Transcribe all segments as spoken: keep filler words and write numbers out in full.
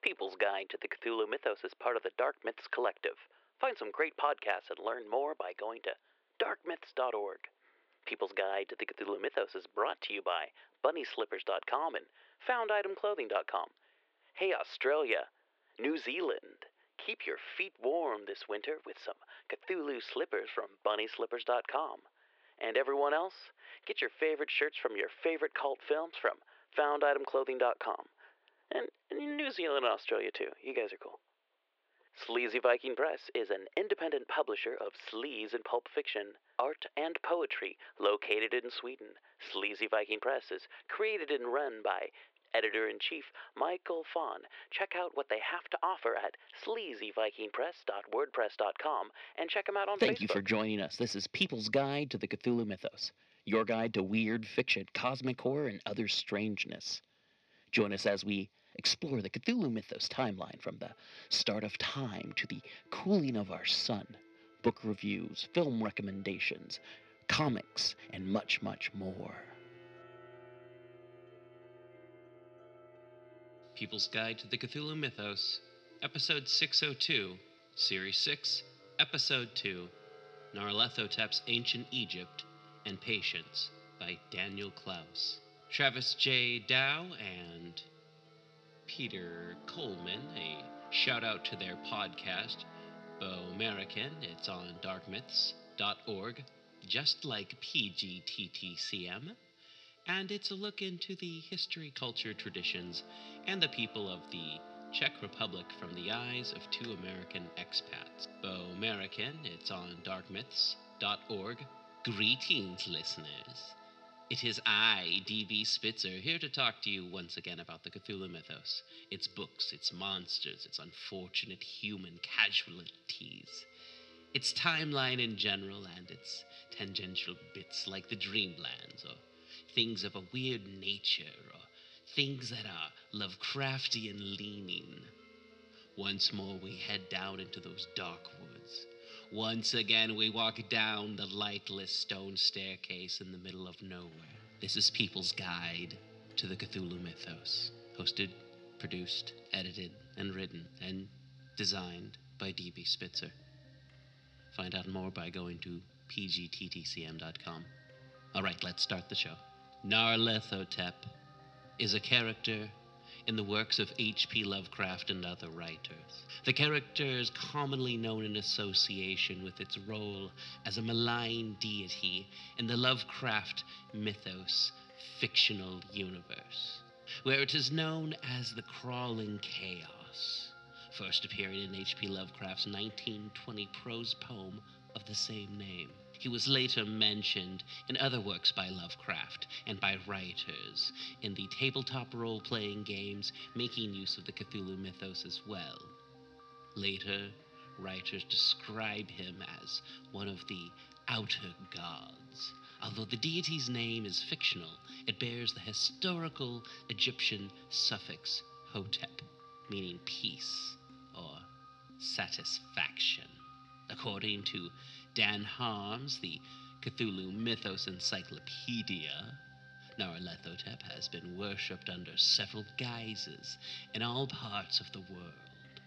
People's Guide to the Cthulhu Mythos is part of the Dark Myths Collective. Find some great podcasts and learn more by going to dark myths dot org. People's Guide to the Cthulhu Mythos is brought to you by bunny slippers dot com and found item clothing dot com. Hey Australia, New Zealand, keep your feet warm this winter with some Cthulhu slippers from bunny slippers dot com. And everyone else, get your favorite shirts from your favorite cult films from found item clothing dot com. And in New Zealand and Australia too. You guys are cool. Sleazy Viking Press is an independent publisher of sleaze and pulp fiction, art, and poetry located in Sweden. Sleazy Viking Press is created and run by Editor-in-Chief Michael Fawn. Check out what they have to offer at sleazy viking press dot wordpress dot com and check them out on Thank Facebook. you for joining us. This is People's Guide to the Cthulhu Mythos, your guide to weird fiction, cosmic horror, and other strangeness. Join us as we explore the Cthulhu Mythos timeline from the start of time to the cooling of our sun, book reviews, film recommendations, comics, and much, much more. People's Guide to the Cthulhu Mythos, Episode six oh two, Series six, Episode two, Nyarlathotep's Ancient Egypt and Patience by Daniel Klaus. Travis J. Dow and Peter Coleman, a shout out to their podcast, Bo American. It's on dark myths dot org, just like P G T T C M. And it's a look into the history, culture, traditions, and the people of the Czech Republic from the eyes of two American expats. Bo American, it's on dark myths dot org. Greetings, listeners. It is I, D B Spitzer, here to talk to you once again about the Cthulhu Mythos, its books, its monsters, its unfortunate human casualties, its timeline in general, and its tangential bits like the Dreamlands, or things of a weird nature, or things that are Lovecraftian leaning. Once more we head down into those dark woods. Once again we walk down the lightless stone staircase in the middle of nowhere. This is People's Guide to the Cthulhu Mythos, hosted, produced, edited, and written, and designed by D B Spitzer. Find out more by going to P G T T C M dot com. All right, let's start the show. Nyarlathotep is a character in the works of H P Lovecraft and other writers. The character is commonly known in association with its role as a malign deity in the Lovecraft mythos fictional universe, where it is known as the Crawling Chaos, first appearing in H P Lovecraft's nineteen twenty prose poem of the same name. He was later mentioned in other works by Lovecraft and by writers in the tabletop role-playing games making use of the Cthulhu mythos as well. Later, writers describe him as one of the outer gods. Although the deity's name is fictional, it bears the historical Egyptian suffix Hotep, meaning peace or satisfaction. According to Dan Harms, the Cthulhu Mythos Encyclopedia, Nyarlathotep has been worshipped under several guises in all parts of the world.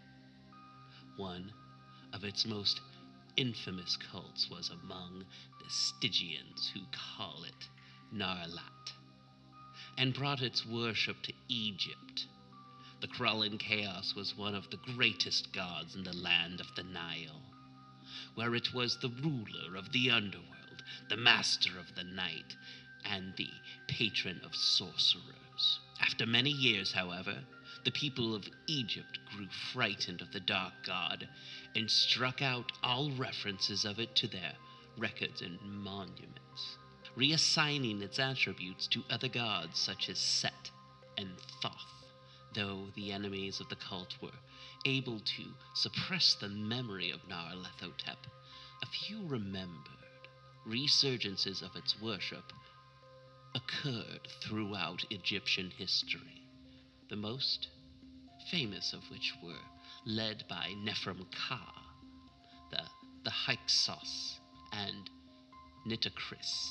One of its most infamous cults was among the Stygians, who call it Nyarlath, and brought its worship to Egypt. The Crawling Chaos was one of the greatest gods in the land of the Nile, where it was the ruler of the underworld, the master of the night, and the patron of sorcerers. After many years, however, the people of Egypt grew frightened of the dark god and struck out all references of it to their records and monuments, reassigning its attributes to other gods such as Set and Thoth, though the enemies of the cult were able to suppress the memory of Nyarlathotep. A few remembered resurgences of its worship occurred throughout Egyptian history, the most famous of which were led by Neferm-Ka, the, the Hyksos, and Nitocris.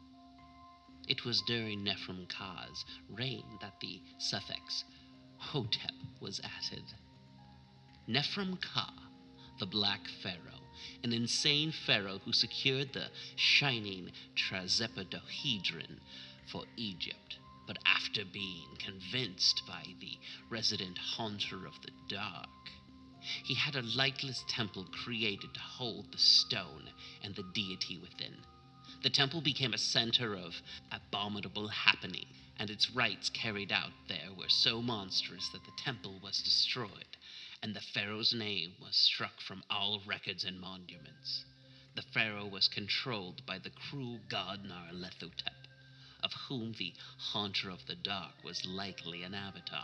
It was during Neferm-Ka's reign that the suffix Hotep was added Nephrim-Ka, the Black Pharaoh, an insane pharaoh who secured the shining Trapezohedron for Egypt. But after being convinced by the resident haunter of the dark, he had a lightless temple created to hold the stone and the deity within. The temple became a center of abominable happening, and its rites carried out there were so monstrous that the temple was destroyed, and the pharaoh's name was struck from all records and monuments. The pharaoh was controlled by the cruel god Nyarlathotep, of whom the Haunter of the Dark was likely an avatar.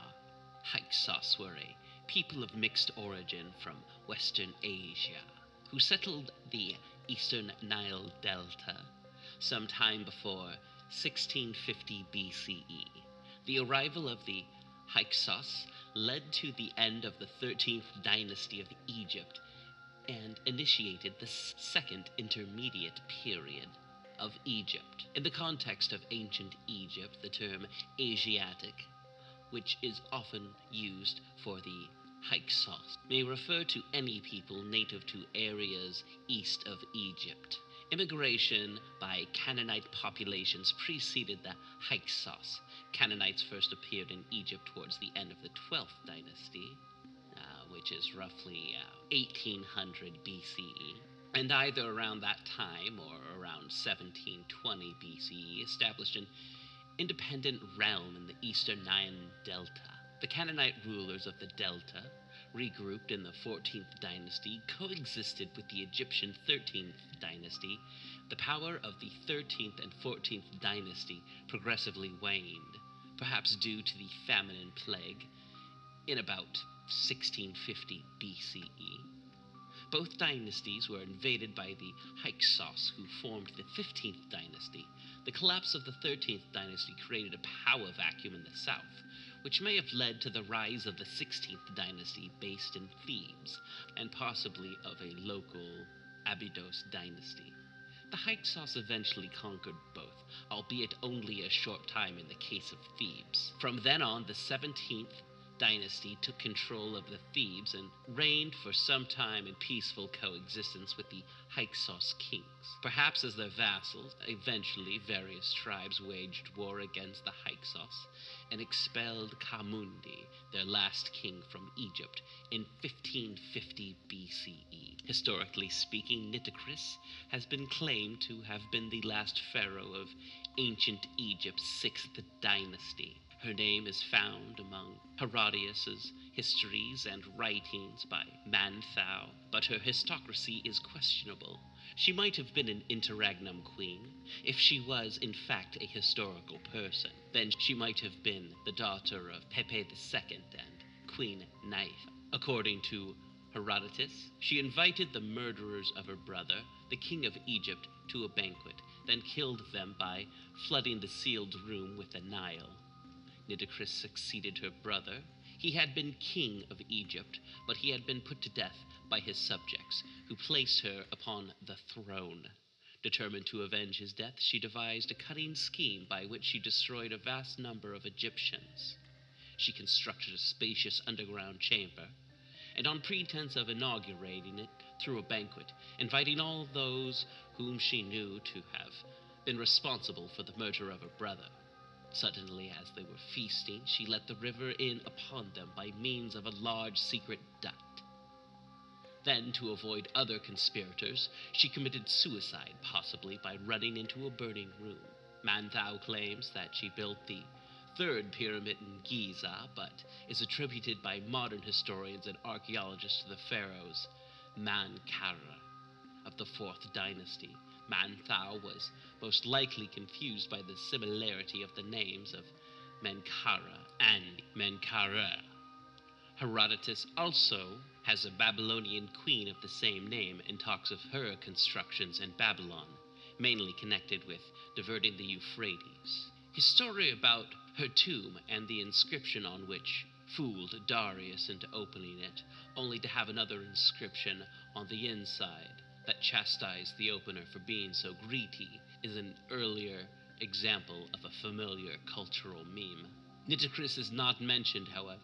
Hyksos were a people of mixed origin from Western Asia, who settled the eastern Nile Delta sometime before sixteen fifty B C E. The arrival of the Hyksos led to the end of the thirteenth dynasty of Egypt and initiated the second intermediate period of Egypt. In the context of ancient Egypt, the term Asiatic, which is often used for the Hyksos, may refer to any people native to areas east of Egypt. Immigration by Canaanite populations preceded the Hyksos. Canaanites first appeared in Egypt towards the end of the twelfth dynasty, uh, which is roughly uh, eighteen hundred B C E, and either around that time or around seventeen twenty B C E established an independent realm in the eastern Nile Delta. The Canaanite rulers of the Delta, regrouped in the fourteenth dynasty, coexisted with the Egyptian thirteenth dynasty. The power of the thirteenth and fourteenth dynasty progressively waned, perhaps due to the famine plague in about sixteen fifty B C E. Both dynasties were invaded by the Hyksos, who formed the fifteenth dynasty. The collapse of the thirteenth dynasty created a power vacuum in the south, which may have led to the rise of the sixteenth dynasty based in Thebes, and possibly of a local Abydos dynasty. The Hyksos eventually conquered both, albeit only a short time in the case of Thebes. From then on, the seventeenth dynasty took control of the Thebes and reigned for some time in peaceful coexistence with the Hyksos kings. Perhaps as their vassals, eventually various tribes waged war against the Hyksos and expelled Kamundi, their last king, from Egypt in fifteen fifty B C E. Historically speaking, Nitocris has been claimed to have been the last pharaoh of ancient Egypt's sixth dynasty. Her name is found among Herodotus's histories and writings by Manthau, but her historicity is questionable. She might have been an interregnum queen. If she was, in fact, a historical person, then she might have been the daughter of Pepi the Second and Queen Naifa. According to Herodotus, she invited the murderers of her brother, the king of Egypt, to a banquet, then killed them by flooding the sealed room with the Nile. Nitocris succeeded her brother. He had been king of Egypt, but he had been put to death by his subjects, who placed her upon the throne. Determined to avenge his death, she devised a cunning scheme by which she destroyed a vast number of Egyptians. She constructed a spacious underground chamber, and on pretense of inaugurating it, threw a banquet, inviting all those whom she knew to have been responsible for the murder of her brother. Suddenly, as they were feasting, she let the river in upon them by means of a large secret duct. Then, to avoid other conspirators, she committed suicide, possibly by running into a burning room. Manthau claims that she built the third pyramid in Giza, but is attributed by modern historians and archaeologists to the pharaohs Menkaure of the fourth dynasty. Manthau was most likely confused by the similarity of the names of Menkaure and Menkaure. Herodotus also has a Babylonian queen of the same name and talks of her constructions in Babylon, mainly connected with diverting the Euphrates. His story about her tomb and the inscription on which fooled Darius into opening it, only to have another inscription on the inside that chastised the opener for being so greedy, is an earlier example of a familiar cultural meme. Nitocris is not mentioned, however.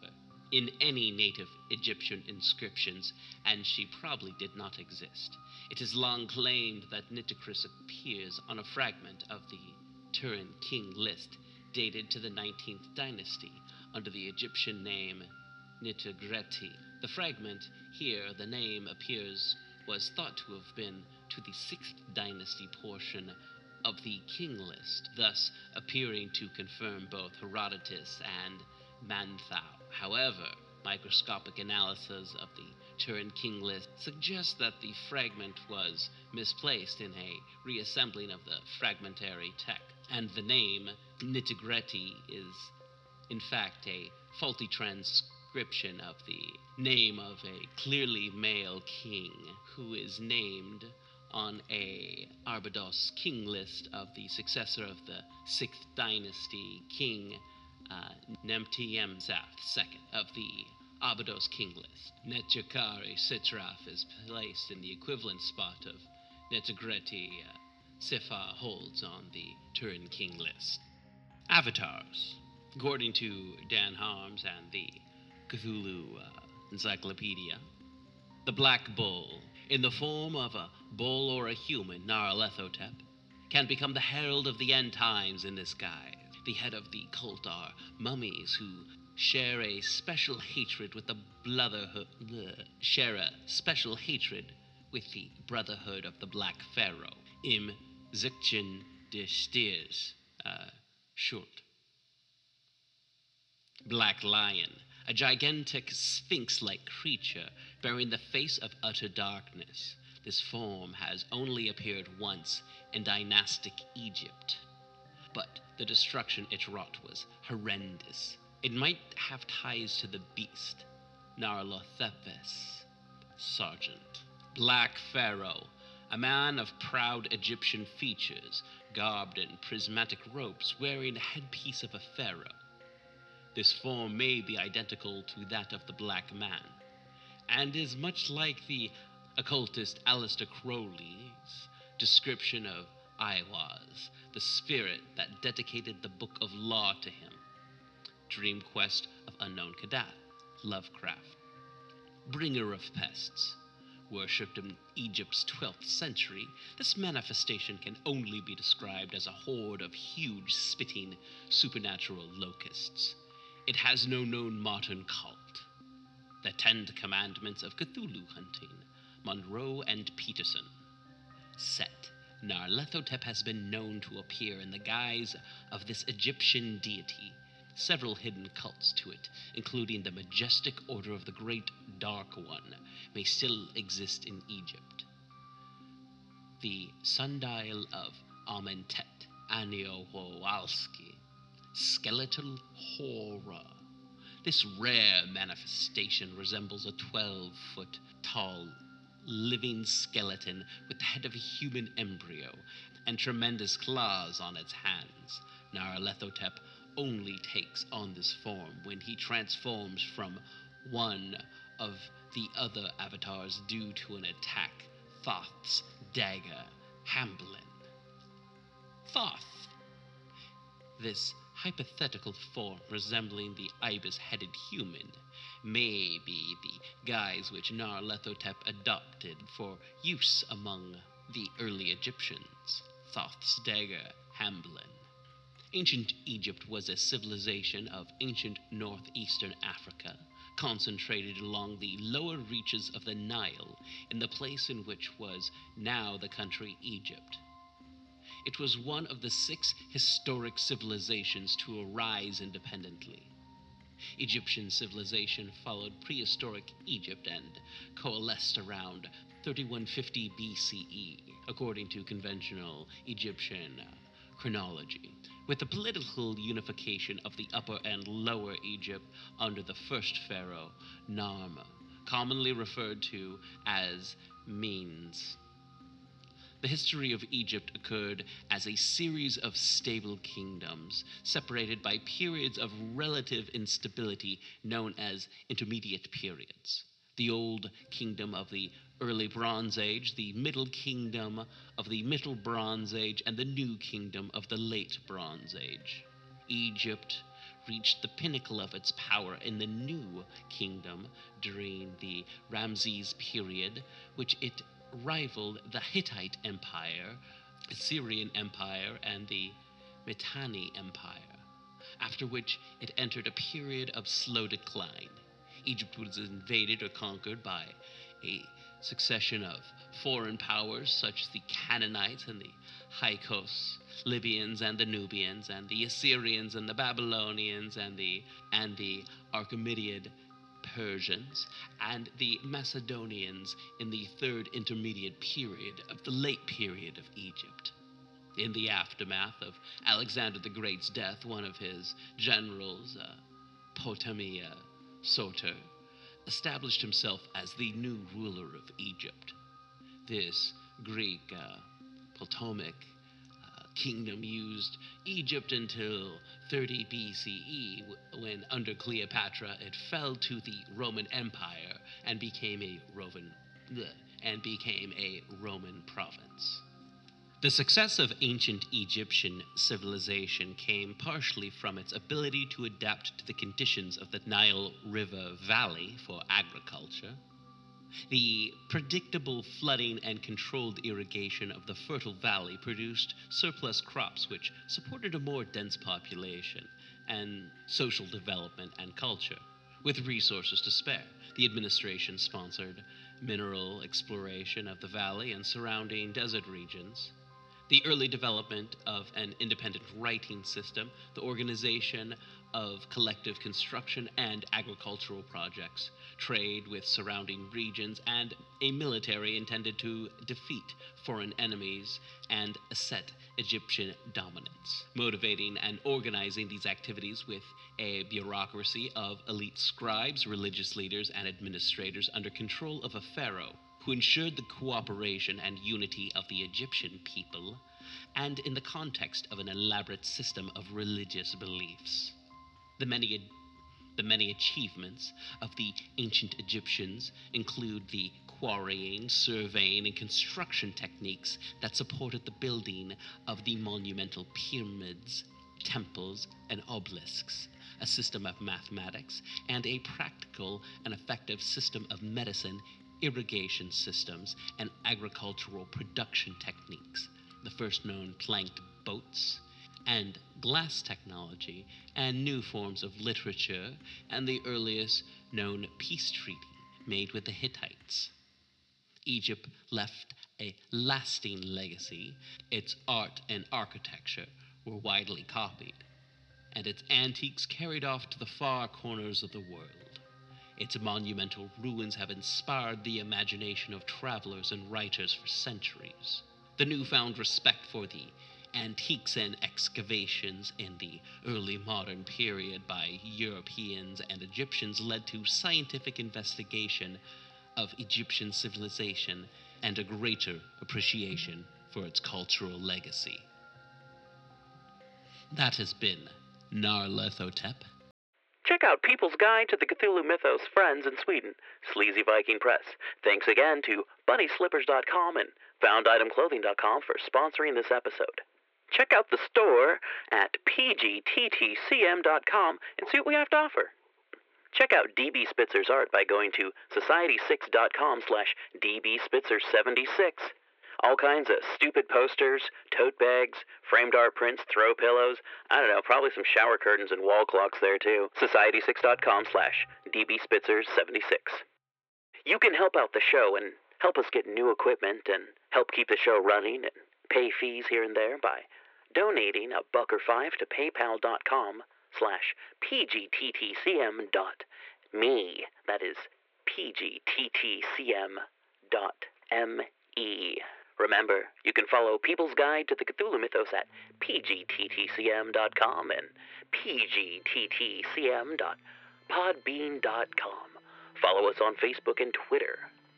in any native Egyptian inscriptions, and she probably did not exist. It is long claimed that Nitocris appears on a fragment of the Turin king list dated to the nineteenth dynasty under the Egyptian name Nitigreti. The fragment here, the name appears, was thought to have been to the sixth dynasty portion of the king list, thus appearing to confirm both Herodotus and Manthau. However, microscopic analysis of the Turin king list suggests that the fragment was misplaced in a reassembling of the fragmentary text, and the name Nitigreti is in fact a faulty transcription of the name of a clearly male king who is named on a Arbydos king list of the successor of the sixth dynasty king uh, Nemtiemsaf the second of the Abydos king list. Netjakari Sitraf is placed in the equivalent spot of Netigreti uh, Sifa holds on the Turin king list. Avatars. According to Dan Harms and the Cthulhu uh, Encyclopedia, the Black Bull, in the form of a bull or a human, Nyarlathotep, can become the herald of the end times in this guise. The head of the cult are mummies who share a special hatred with the brotherhood, bleh, share a special hatred with the Brotherhood of the Black Pharaoh, Im Zikchin de Stiers, uh, short. Black Lion, a gigantic sphinx-like creature bearing the face of utter darkness. This form has only appeared once in dynastic Egypt, but the destruction it wrought was horrendous. It might have ties to the beast, Nyarlathotep's sergeant. Black Pharaoh, a man of proud Egyptian features, garbed in prismatic robes, wearing a headpiece of a pharaoh. This form may be identical to that of the Black Man, and is much like the occultist Aleister Crowley's description of Aiwaz, the spirit that dedicated the Book of Law to him. Dream Quest of Unknown Kadath, Lovecraft. Bringer of Pests. Worshipped in Egypt's twelfth century, this manifestation can only be described as a horde of huge, spitting, supernatural locusts. It has no known modern cult. The Ten Commandments of Cthulhu hunting, Monroe and Peterson. Set. Nyarlathotep has been known to appear in the guise of this Egyptian deity. Several hidden cults to it, including the majestic Order of the Great Dark One, may still exist in Egypt. The Sundial of Amentet, Aniowalski, skeletal horror. This rare manifestation resembles a twelve-foot tall living skeleton with the head of a human embryo and tremendous claws on its hands. Nyarlathotep only takes on this form when he transforms from one of the other avatars due to an attack. Thoth's dagger, Hamblin. Thoth. This hypothetical form resembling the ibis-headed human may be the guise which Nyarlathotep adopted for use among the early Egyptians. Thoth's dagger, Hamblin. Ancient Egypt was a civilization of ancient northeastern Africa, concentrated along the lower reaches of the Nile, in the place in which was now the country Egypt. It was one of the six historic civilizations to arise independently. Egyptian civilization followed prehistoric Egypt and coalesced around thirty-one fifty B C E, according to conventional Egyptian uh, chronology, with the political unification of the Upper and Lower Egypt under the first pharaoh, Narmer, commonly referred to as Menes. The history of Egypt occurred as a series of stable kingdoms, separated by periods of relative instability known as intermediate periods. The Old Kingdom of the Early Bronze Age, the Middle Kingdom of the Middle Bronze Age, and the New Kingdom of the Late Bronze Age. Egypt reached the pinnacle of its power in the New Kingdom during the Ramses period, which it rivaled the Hittite Empire, Assyrian Empire, and the Mitanni Empire, after which it entered a period of slow decline. Egypt was invaded or conquered by a succession of foreign powers such as the Canaanites and the Hyksos, Libyans and the Nubians, and the Assyrians and the Babylonians, and the and the Archimedeid Persians, and the Macedonians in the third intermediate period of the late period of Egypt. In the aftermath of Alexander the Great's death, one of his generals, uh, Ptolemy Soter, established himself as the new ruler of Egypt. This Greek uh, Ptolemaic uh, kingdom used Egypt until thirty B C E, when under Cleopatra it fell to the Roman Empire and became a Roman bleh, and became a Roman province. The success of ancient Egyptian civilization came partially from its ability to adapt to the conditions of the Nile River Valley for agriculture. The predictable flooding and controlled irrigation of the fertile valley produced surplus crops which supported a more dense population and social development and culture. With resources to spare, the administration sponsored mineral exploration of the valley and surrounding desert regions, the early development of an independent writing system, the organization of collective construction and agricultural projects, trade with surrounding regions, and a military intended to defeat foreign enemies and asset Egyptian dominance, motivating and organizing these activities with a bureaucracy of elite scribes, religious leaders, and administrators under control of a pharaoh, who ensured the cooperation and unity of the Egyptian people, and in the context of an elaborate system of religious beliefs. The many, the many achievements of the ancient Egyptians include the quarrying, surveying, and construction techniques that supported the building of the monumental pyramids, temples, and obelisks, a system of mathematics, and a practical and effective system of medicine, irrigation systems, and agricultural production techniques, the first known planked boats, and glass technology, and new forms of literature, and the earliest known peace treaty made with the Hittites. Egypt left a lasting legacy. Its art and architecture were widely copied, and its antiques carried off to the far corners of the world. Its monumental ruins have inspired the imagination of travelers and writers for centuries. The newfound respect for the antiques and excavations in the early modern period by Europeans and Egyptians led to scientific investigation of Egyptian civilization and a greater appreciation for its cultural legacy. That has been Nyarlathotep. Check out People's Guide to the Cthulhu Mythos Friends in Sweden, Sleazy Viking Press. Thanks again to bunny slippers dot com and found item clothing dot com for sponsoring this episode. Check out the store at p g t t c m dot com and see what we have to offer. Check out D B Spitzer's art by going to society six dot com slash d b spitzer seventy-six. All kinds of stupid posters, tote bags, framed art prints, throw pillows, I don't know, probably some shower curtains and wall clocks there too. society six dot com slash d b spitzer seventy-six. You can help out the show and help us get new equipment and help keep the show running and pay fees here and there by donating a buck or five to paypal dot com slash p g t t c m dot me. That is p g t t c m dot m e. Remember, you can follow People's Guide to the Cthulhu Mythos at p g t t c m dot com and p g t t c m dot podbean dot com. Follow us on Facebook and Twitter.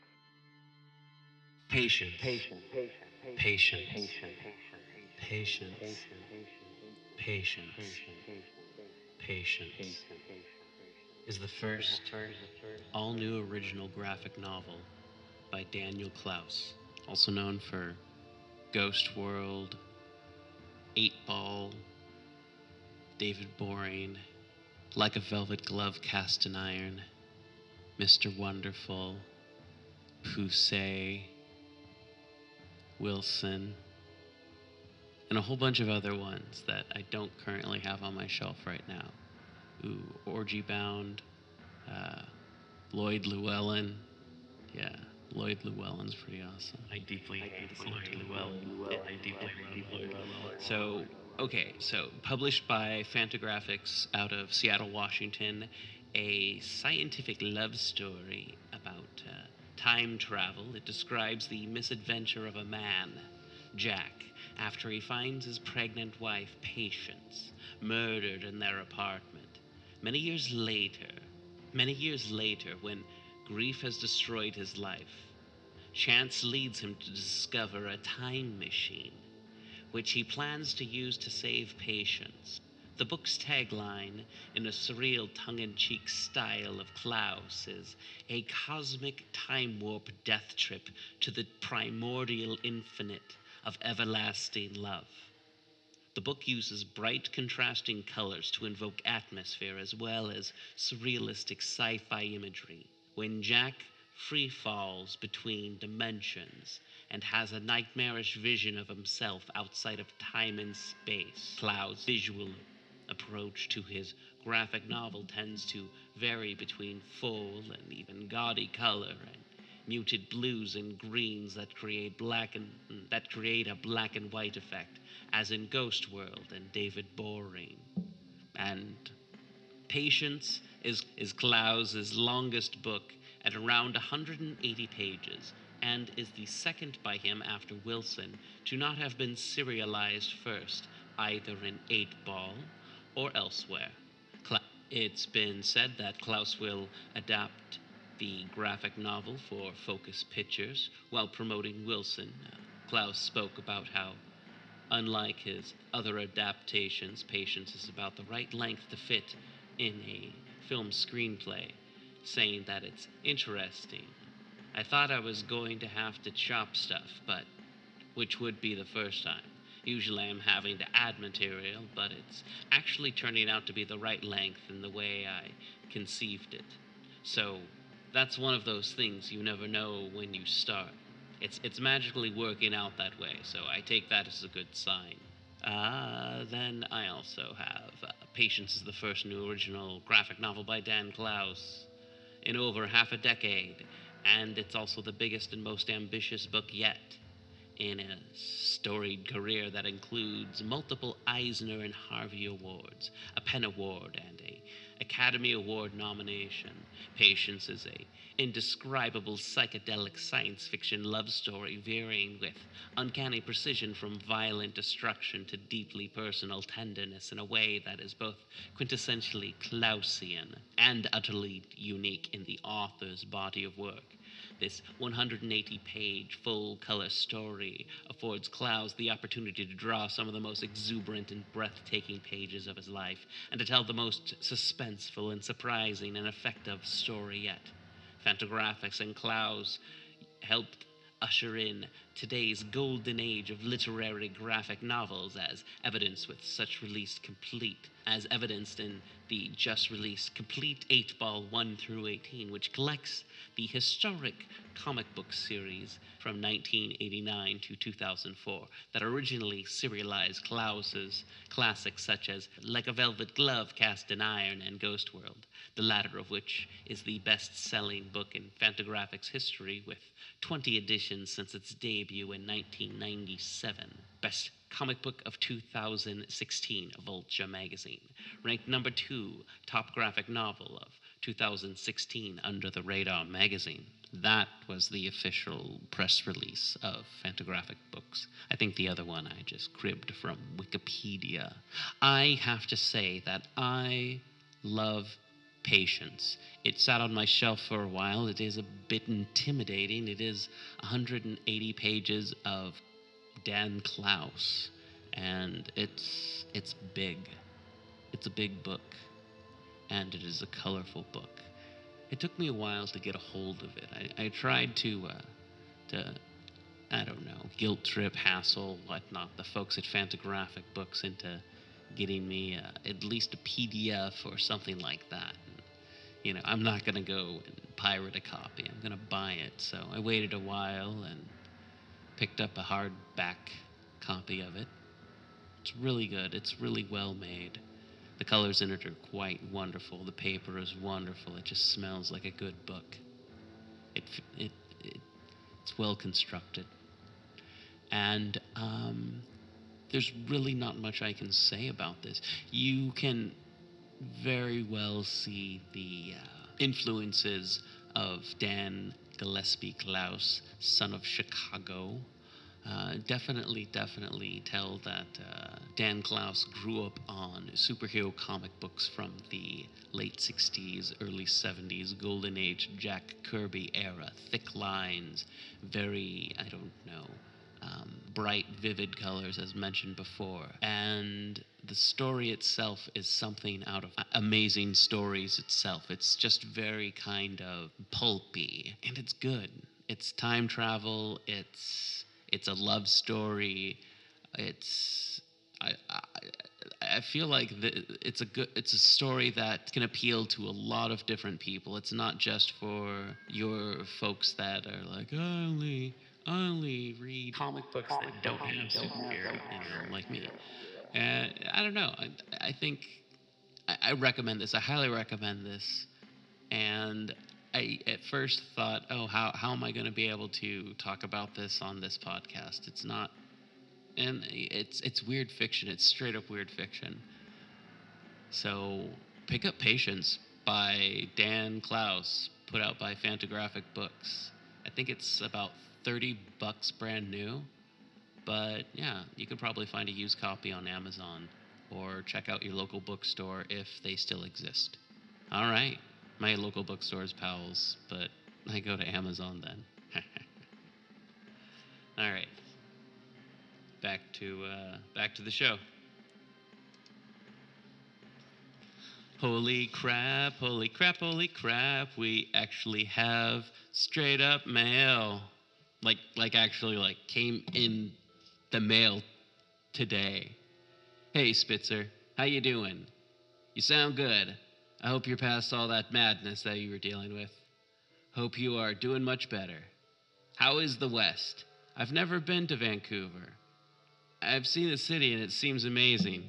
Patience. Patience. Patience. Patience. Patience. Patience. Patience. Patience is the first all-new original graphic novel by Daniel Klaus, also known for Ghost World, Eight Ball, David Boring, Like a Velvet Glove Cast in Iron, Mister Wonderful, Pusey, Wilson, and a whole bunch of other ones that I don't currently have on my shelf right now. Ooh, Orgy Bound, uh, Lloyd Llewellyn. Yeah, Lloyd Llewellyn's pretty awesome. I deeply hate Lloyd Llewellyn. Yeah, I deeply love Lloyd Llewellyn. So, okay, so published by Fantagraphics out of Seattle, Washington, a scientific love story about uh, time travel. It describes the misadventure of a man, Jack, after he finds his pregnant wife, Patience, murdered in their apartment. Many years later, many years later, when grief has destroyed his life, chance leads him to discover a time machine, which he plans to use to save Patience. The book's tagline, in a surreal tongue-in-cheek style of Klaus, is a cosmic time warp death trip to the primordial infinite of everlasting love. The book uses bright, contrasting colors to invoke atmosphere as well as surrealistic sci-fi imagery. When Jack free falls between dimensions and has a nightmarish vision of himself outside of time and space, Klaus' visual approach to his graphic novel tends to vary between full and even gaudy color and muted blues and greens that create black and that create a black and white effect, as in Ghost World and David Boring. And Patience is is Klaus's longest book at around one hundred eighty pages, and is the second by him after Wilson to not have been serialized first, either in eight ball or elsewhere. It's been said that Klaus will adapt the graphic novel for Focus Pictures while promoting Wilson. Uh, Klaus spoke about how, unlike his other adaptations, Patience is about the right length to fit in a film screenplay, saying that it's interesting. I thought I was going to have to chop stuff, but which would be the first time. Usually I'm having to add material, but it's actually turning out to be the right length in the way I conceived it. So that's one of those things you never know when you start. It's it's magically working out that way, so I take that as a good sign. Uh, then I also have uh, Patience is the first new original graphic novel by Dan Klaus in over half a decade, and it's also the biggest and most ambitious book yet in a storied career that includes multiple Eisner and Harvey Awards, a Penn Award, and a Academy Award nomination. Patience is a indescribable psychedelic science fiction love story veering with uncanny precision from violent destruction to deeply personal tenderness in a way that is both quintessentially Klausian and utterly unique in the author's body of work. This one hundred eighty page full-color story affords Klaus the opportunity to draw some of the most exuberant and breathtaking pages of his life, and to tell the most suspenseful and surprising and effective story yet. Fantagraphics and Klaus helped usher in today's golden age of literary graphic novels, as evidenced with such released complete, as evidenced in the just-released complete eight ball one through eighteen, which collects the historic comic book series from nineteen eighty-nine to two thousand four that originally serialized Klaus's classics such as Like a Velvet Glove Cast in Iron and Ghost World, the latter of which is the best-selling book in Fantagraphics history with twenty editions since its debut in nineteen ninety-seven. Best Comic Book of two thousand sixteen, Vulture magazine. Ranked number two, top graphic novel of two thousand sixteen, Under the Radar magazine. That was the official press release of Fantagraphic Books. I think the other one I just cribbed from Wikipedia. I have to say that I love Patience. It sat on my shelf for a while. It is a bit intimidating. It is one hundred eighty pages of Dan Klaus, and it's it's big. It's a big book, and it is a colorful book. It took me a while to get a hold of it. I, I tried to, uh, to, I don't know, guilt trip, hassle, whatnot, the folks at Fantagraphic Books into getting me uh, at least a P D F or something like that. And, you know, I'm not going to go and pirate a copy. I'm going to buy it. So I waited a while and picked up a hardback copy of it. It's really good. It's really well made. The colors in it are quite wonderful. The paper is wonderful. It just smells like a good book. It, it, it it's well constructed. And um, there's really not much I can say about this. You can very well see the uh, influences of Dan Gillespie Klaus, son of Chicago. Uh, definitely, definitely tell that uh, Dan Klaus grew up on superhero comic books from the late sixties, early seventies, golden age Jack Kirby era. Thick lines, very, I don't know, um, bright, vivid colors, as mentioned before. And the story itself is something out of Amazing Stories itself. It's just very kind of pulpy, and it's good. It's time travel, it's... It's a love story. It's I I, I feel like the, it's a good it's a story that can appeal to a lot of different people. It's not just for your folks that are like, I only I only read comic books that don't have superhero, you know, like me. And I don't know. I I think I, I recommend this. I highly recommend this. And I at first thought, oh, how how am I going to be able to talk about this on this podcast? It's not, and it's it's weird fiction. It's straight up weird fiction. So pick up Patience by Dan Klaus, put out by Fantagraphic Books. I think it's about thirty bucks brand new, but yeah, you could probably find a used copy on Amazon or check out your local bookstore if they still exist. All right. My local bookstore is Powell's, but I go to Amazon then. All right, back to uh, back to the show. Holy crap! Holy crap! Holy crap! We actually have straight up mail, like like actually like came in the mail today. Hey Spitzer, how you doing? You sound good. I hope you're past all that madness that you were dealing with. Hope you are doing much better. How is the West? I've never been to Vancouver. I've seen the city and it seems amazing.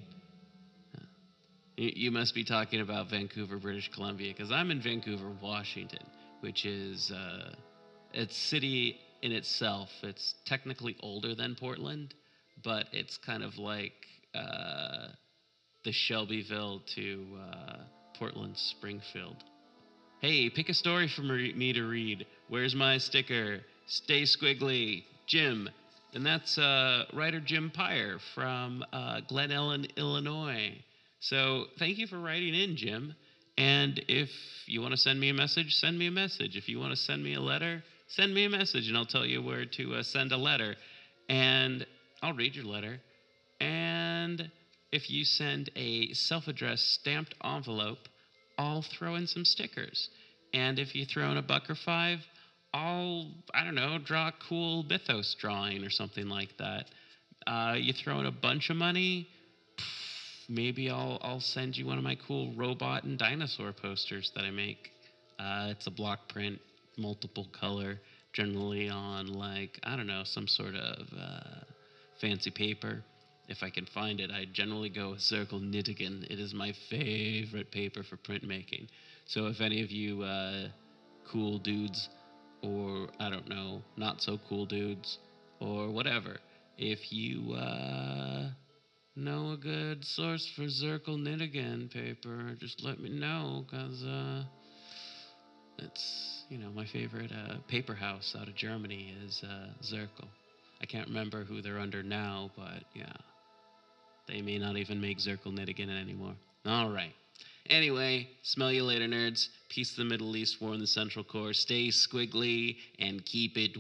You must be talking about Vancouver, British Columbia, because I'm in Vancouver, Washington, which is uh, it's city in itself. It's technically older than Portland, but it's kind of like uh, the Shelbyville to... Uh, Portland, Springfield. Hey, pick a story for me to read. Where's my sticker? Stay squiggly. Jim. And that's uh, writer Jim Pyre from uh, Glen Ellen, Illinois. So thank you for writing in, Jim. And if you want to send me a message, send me a message. If you want to send me a letter, send me a message, and I'll tell you where to uh, send a letter. And I'll read your letter. And... if you send a self-addressed stamped envelope, I'll throw in some stickers. And if you throw in a buck or five, I'll, I don't know, draw a cool mythos drawing or something like that. Uh, you throw in a bunch of money, maybe I'll I'll send you one of my cool robot and dinosaur posters that I make. Uh, it's a block print, multiple color, generally on like, I don't know, some sort of uh, fancy paper. If I can find it, I generally go with Circle Knittigan. It is my favorite paper for printmaking. So if any of you uh, cool dudes, or I don't know, not so cool dudes, or whatever, if you uh, know a good source for Circle Knittigan paper, just let me know, because uh, it's, you know, my favorite uh, paper house out of Germany is uh, Zirkel. I can't remember who they're under now, but yeah. They may not even make Zirkel Knittigan anymore. All right. Anyway, smell you later, nerds. Peace to the Middle East, war in the Central Core. Stay squiggly and keep it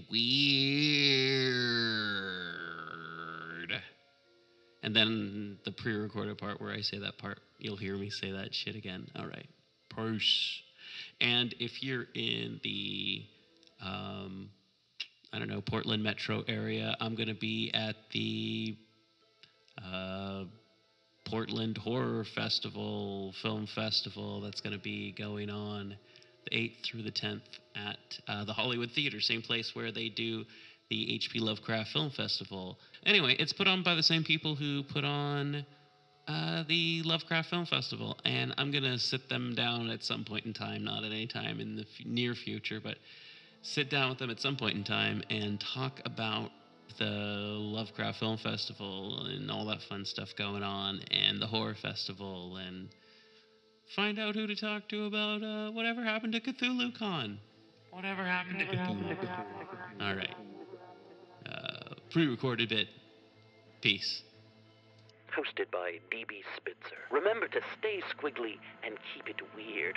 weird. And then the pre-recorded part where I say that part, you'll hear me say that shit again. All right. Peace. And if you're in the, um, I don't know, Portland metro area, I'm going to be at the... Uh, Portland Horror Festival, Film Festival that's going to be going on the eighth through the tenth at uh, the Hollywood Theater, same place where they do the H P Lovecraft Film Festival. Anyway, it's put on by the same people who put on uh, the Lovecraft Film Festival, and I'm going to sit them down at some point in time, not at any time in the f- near future, but sit down with them at some point in time and talk about the Lovecraft Film Festival and all that fun stuff going on, and the horror festival, and find out who to talk to about uh, whatever happened to Cthulhu Con. Whatever happened to Cthulhu Con. All right. Uh, pre-recorded bit. Peace. Hosted by D B Spitzer. Remember to stay squiggly and keep it weird.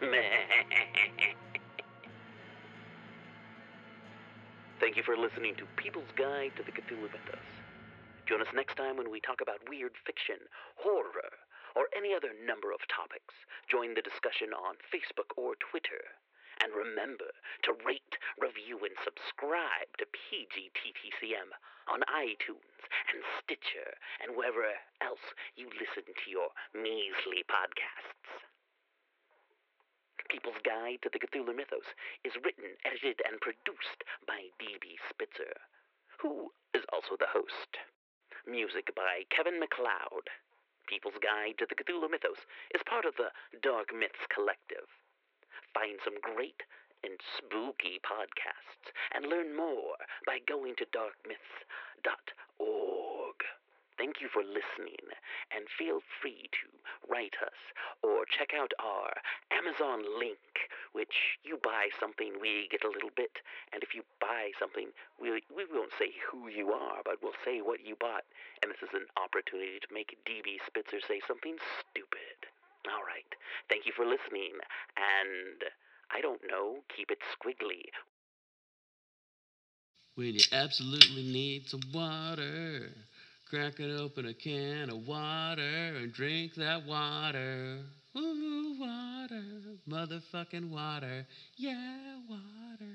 Thank you for listening to People's Guide to the Cthulhu Mythos. Join us next time when we talk about weird fiction, horror, or any other number of topics. Join the discussion on Facebook or Twitter. And remember to rate, review, and subscribe to P G T T C M on iTunes and Stitcher and wherever else you listen to your measly podcasts. People's Guide to the Cthulhu Mythos is written, edited, and produced by D B Spitzer, who is also the host. Music by Kevin MacLeod. People's Guide to the Cthulhu Mythos is part of the Dark Myths Collective. Find some great and spooky podcasts and learn more by going to dark myths dot org. Thank you for listening, and feel free to write us or check out our Amazon link, which you buy something, we get a little bit, and if you buy something, we, we won't say who you are, but we'll say what you bought, and this is an opportunity to make D B Spitzer say something stupid. All right, thank you for listening, and I don't know, keep it squiggly. When you absolutely need some water, crack it open a can of water and drink that water. Ooh, water, motherfucking water, yeah, water.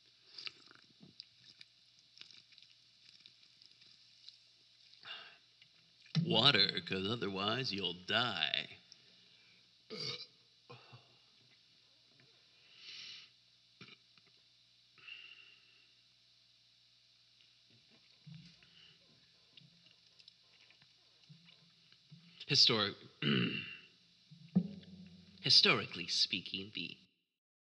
Water, because otherwise you'll die. Historic, historically speaking, the